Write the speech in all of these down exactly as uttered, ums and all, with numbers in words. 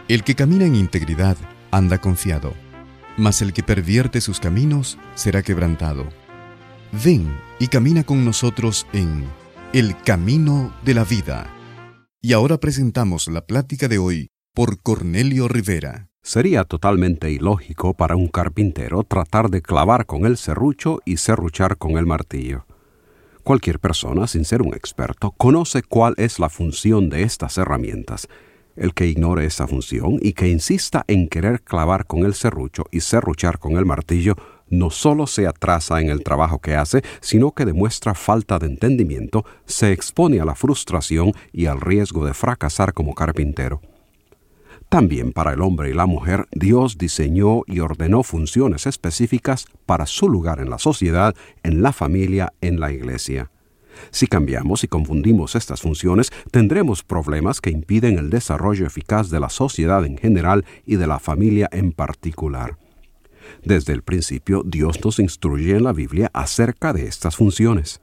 El que camina en integridad anda confiado, mas el que pervierte sus caminos será quebrantado. Ven y camina con nosotros en El Camino de la Vida. Y ahora presentamos la plática de hoy por Cornelio Rivera. Sería totalmente ilógico para un carpintero tratar de clavar con el serrucho y serruchar con el martillo. Cualquier persona, sin ser un experto, conoce cuál es la función de estas herramientas. El que ignore esa función y que insista en querer clavar con el serrucho y serruchar con el martillo, no solo se atrasa en el trabajo que hace, sino que demuestra falta de entendimiento, se expone a la frustración y al riesgo de fracasar como carpintero. También para el hombre y la mujer, Dios diseñó y ordenó funciones específicas para su lugar en la sociedad, en la familia, en la iglesia. Si cambiamos y confundimos estas funciones, tendremos problemas que impiden el desarrollo eficaz de la sociedad en general y de la familia en particular. Desde el principio, Dios nos instruye en la Biblia acerca de estas funciones.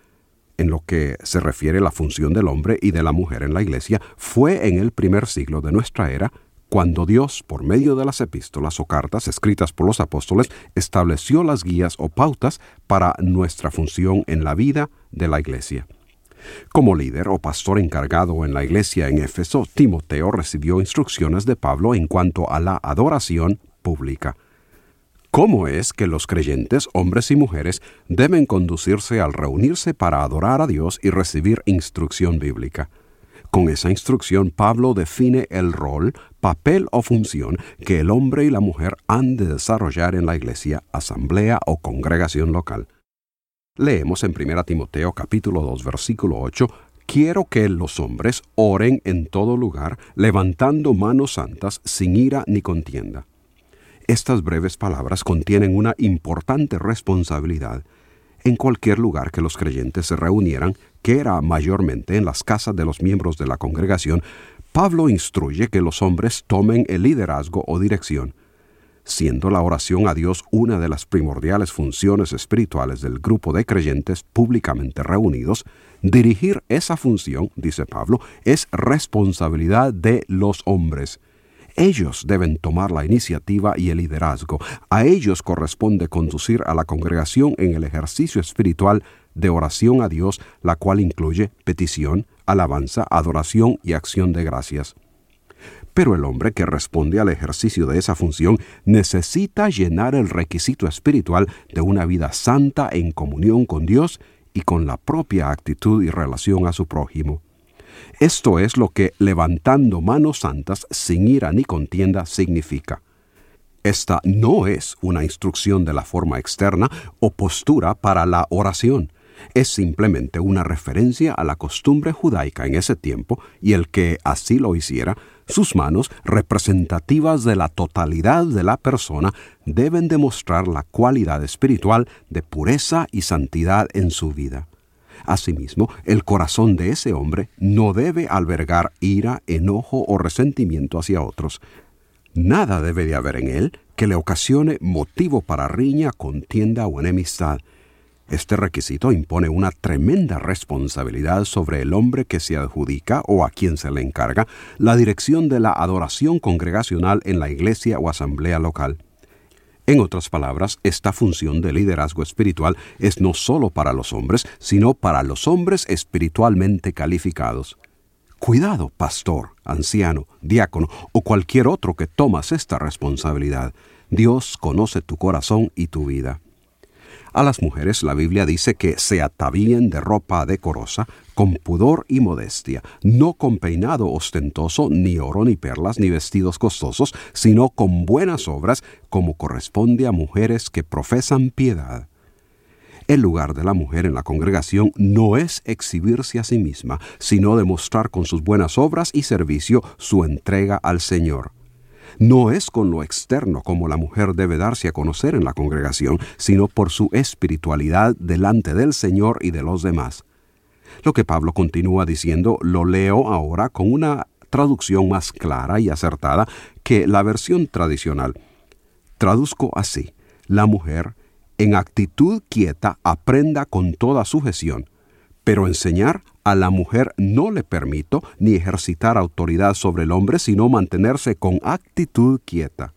En lo que se refiere a la función del hombre y de la mujer en la iglesia, fue en el primer siglo de nuestra era cuando Dios, por medio de las epístolas o cartas escritas por los apóstoles, estableció las guías o pautas para nuestra función en la vida de la iglesia. Como líder o pastor encargado en la iglesia en Éfeso, Timoteo recibió instrucciones de Pablo en cuanto a la adoración pública. ¿Cómo es que los creyentes, hombres y mujeres, deben conducirse al reunirse para adorar a Dios y recibir instrucción bíblica? Con esa instrucción, Pablo define el rol, papel o función que el hombre y la mujer han de desarrollar en la iglesia, asamblea o congregación local. Leemos en primera Timoteo capítulo dos, versículo ocho, «Quiero que los hombres oren en todo lugar, levantando manos santas, sin ira ni contienda». Estas breves palabras contienen una importante responsabilidad. En cualquier lugar que los creyentes se reunieran, que era mayormente en las casas de los miembros de la congregación, Pablo instruye que los hombres tomen el liderazgo o dirección. Siendo la oración a Dios una de las primordiales funciones espirituales del grupo de creyentes públicamente reunidos, dirigir esa función, dice Pablo, es responsabilidad de los hombres. Ellos deben tomar la iniciativa y el liderazgo. A ellos corresponde conducir a la congregación en el ejercicio espiritual de oración a Dios, la cual incluye petición, alabanza, adoración y acción de gracias. Pero el hombre que responde al ejercicio de esa función necesita llenar el requisito espiritual de una vida santa en comunión con Dios y con la propia actitud y relación a su prójimo. Esto es lo que levantando manos santas sin ira ni contienda significa. Esta no es una instrucción de la forma externa o postura para la oración. Es simplemente una referencia a la costumbre judaica en ese tiempo, y el que así lo hiciera, sus manos, representativas de la totalidad de la persona, deben demostrar la cualidad espiritual de pureza y santidad en su vida. Asimismo, el corazón de ese hombre no debe albergar ira, enojo o resentimiento hacia otros. Nada debe de haber en él que le ocasione motivo para riña, contienda o enemistad. Este requisito impone una tremenda responsabilidad sobre el hombre que se adjudica o a quien se le encarga la dirección de la adoración congregacional en la iglesia o asamblea local. En otras palabras, esta función de liderazgo espiritual es no solo para los hombres, sino para los hombres espiritualmente calificados. Cuidado, pastor, anciano, diácono o cualquier otro que tomas esta responsabilidad. Dios conoce tu corazón y tu vida. A las mujeres la Biblia dice que se atavíen de ropa decorosa, con pudor y modestia, no con peinado ostentoso, ni oro ni perlas, ni vestidos costosos, sino con buenas obras, como corresponde a mujeres que profesan piedad. El lugar de la mujer en la congregación no es exhibirse a sí misma, sino demostrar con sus buenas obras y servicio su entrega al Señor. No es con lo externo como la mujer debe darse a conocer en la congregación, sino por su espiritualidad delante del Señor y de los demás. Lo que Pablo continúa diciendo lo leo ahora con una traducción más clara y acertada que la versión tradicional. Traduzco así: la mujer, en actitud quieta, aprenda con toda sujeción, pero enseñar a la mujer no le permito ni ejercitar autoridad sobre el hombre, sino mantenerse con actitud quieta.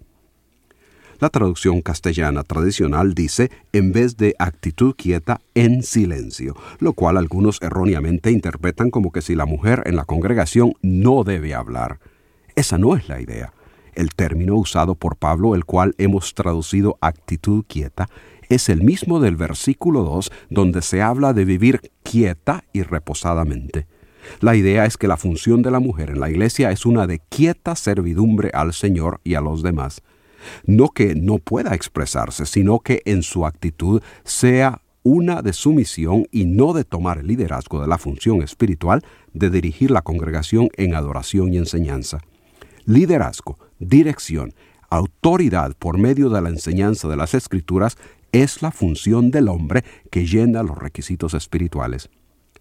La traducción castellana tradicional dice, en vez de actitud quieta, en silencio, lo cual algunos erróneamente interpretan como que si la mujer en la congregación no debe hablar. Esa no es la idea. El término usado por Pablo, el cual hemos traducido actitud quieta, es el mismo del versículo dos, donde se habla de vivir quieta y reposadamente. La idea es que la función de la mujer en la iglesia es una de quieta servidumbre al Señor y a los demás. No que no pueda expresarse, sino que en su actitud sea una de sumisión y no de tomar el liderazgo de la función espiritual de dirigir la congregación en adoración y enseñanza. Liderazgo, dirección, autoridad por medio de la enseñanza de las Escrituras es la función del hombre que llena los requisitos espirituales.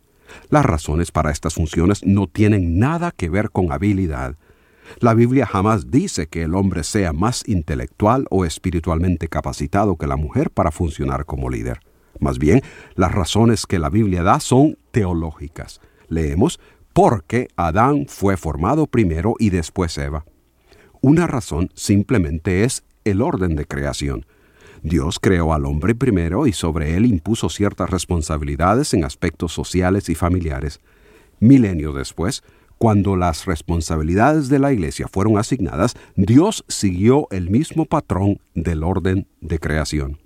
Las razones para estas funciones no tienen nada que ver con habilidad. La Biblia jamás dice que el hombre sea más intelectual o espiritualmente capacitado que la mujer para funcionar como líder. Más bien, las razones que la Biblia da son teológicas. Leemos, porque Adán fue formado primero y después Eva. Una razón simplemente es el orden de creación. Dios creó al hombre primero y sobre él impuso ciertas responsabilidades en aspectos sociales y familiares. Milenios después, cuando las responsabilidades de la iglesia fueron asignadas, Dios siguió el mismo patrón del orden de creación.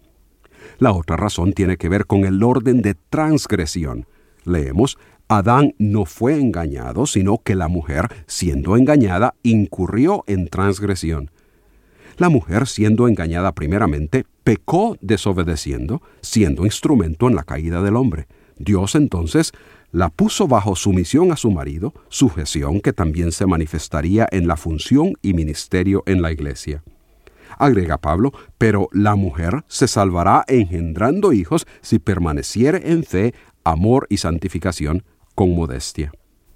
La otra razón tiene que ver con el orden de transgresión. Leemos, Adán no fue engañado, sino que la mujer, siendo engañada, incurrió en transgresión. La mujer, siendo engañada primeramente, pecó desobedeciendo, siendo instrumento en la caída del hombre. Dios entonces la puso bajo sumisión a su marido, sujeción que también se manifestaría en la función y ministerio en la iglesia. Agrega Pablo, pero la mujer se salvará engendrando hijos si permaneciere en fe, amor y santificación con modestia.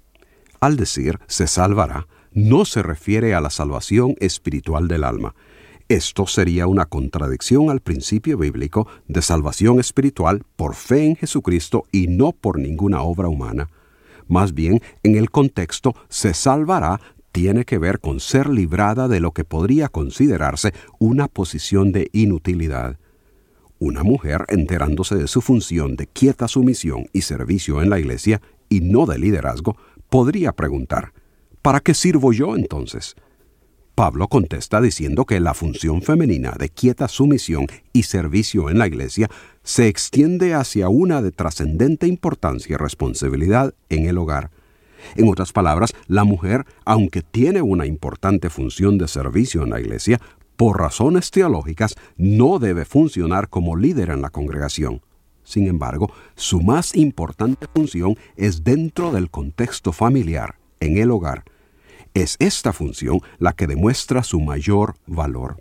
Al decir se salvará, no se refiere a la salvación espiritual del alma. Esto sería una contradicción al principio bíblico de salvación espiritual por fe en Jesucristo y no por ninguna obra humana. Más bien, en el contexto, se salvará tiene que ver con ser librada de lo que podría considerarse una posición de inutilidad. Una mujer, enterándose de su función de quieta sumisión y servicio en la iglesia, y no de liderazgo, podría preguntar, ¿para qué sirvo yo entonces? Pablo contesta diciendo que la función femenina de quieta sumisión y servicio en la iglesia se extiende hacia una de trascendente importancia y responsabilidad en el hogar. En otras palabras, la mujer, aunque tiene una importante función de servicio en la iglesia, por razones teológicas no debe funcionar como líder en la congregación. Sin embargo, su más importante función es dentro del contexto familiar, en el hogar. Es esta función la que demuestra su mayor valor.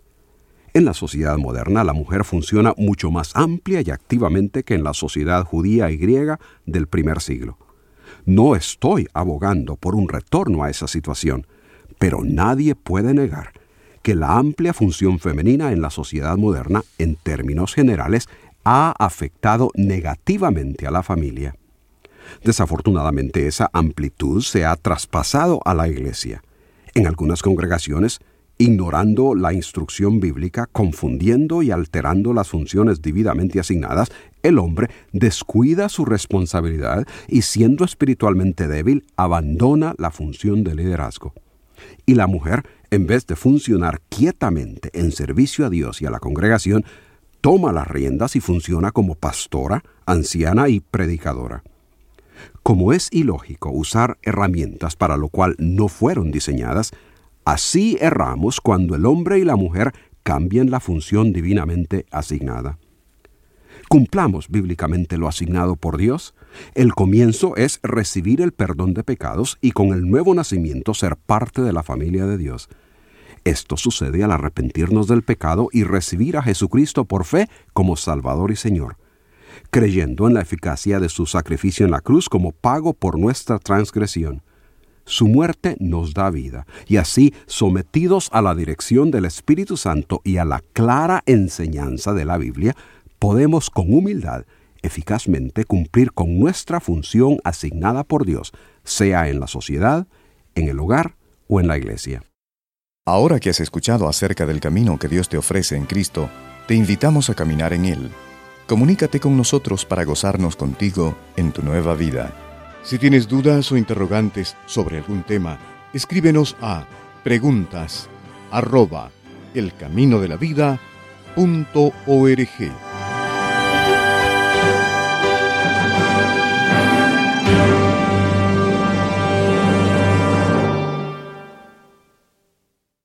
En la sociedad moderna, la mujer funciona mucho más amplia y activamente que en la sociedad judía y griega del primer siglo. No estoy abogando por un retorno a esa situación, pero nadie puede negar que la amplia función femenina en la sociedad moderna, en términos generales, ha afectado negativamente a la familia. Desafortunadamente, esa amplitud se ha traspasado a la iglesia. En algunas congregaciones, ignorando la instrucción bíblica, confundiendo y alterando las funciones debidamente asignadas, el hombre descuida su responsabilidad y, siendo espiritualmente débil, abandona la función de liderazgo. Y la mujer, en vez de funcionar quietamente en servicio a Dios y a la congregación, toma las riendas y funciona como pastora, anciana y predicadora. Como es ilógico usar herramientas para lo cual no fueron diseñadas, así erramos cuando el hombre y la mujer cambian la función divinamente asignada. Cumplamos bíblicamente lo asignado por Dios. El comienzo es recibir el perdón de pecados y con el nuevo nacimiento ser parte de la familia de Dios. Esto sucede al arrepentirnos del pecado y recibir a Jesucristo por fe como Salvador y Señor, creyendo en la eficacia de su sacrificio en la cruz como pago por nuestra transgresión. Su muerte nos da vida, y así, sometidos a la dirección del Espíritu Santo y a la clara enseñanza de la Biblia, podemos con humildad eficazmente cumplir con nuestra función asignada por Dios, sea en la sociedad, en el hogar o en la iglesia. Ahora que has escuchado acerca del camino que Dios te ofrece en Cristo, te invitamos a caminar en Él. Comunícate con nosotros para gozarnos contigo en tu nueva vida. Si tienes dudas o interrogantes sobre algún tema, escríbenos a preguntas arroba elcaminodelavida punto org.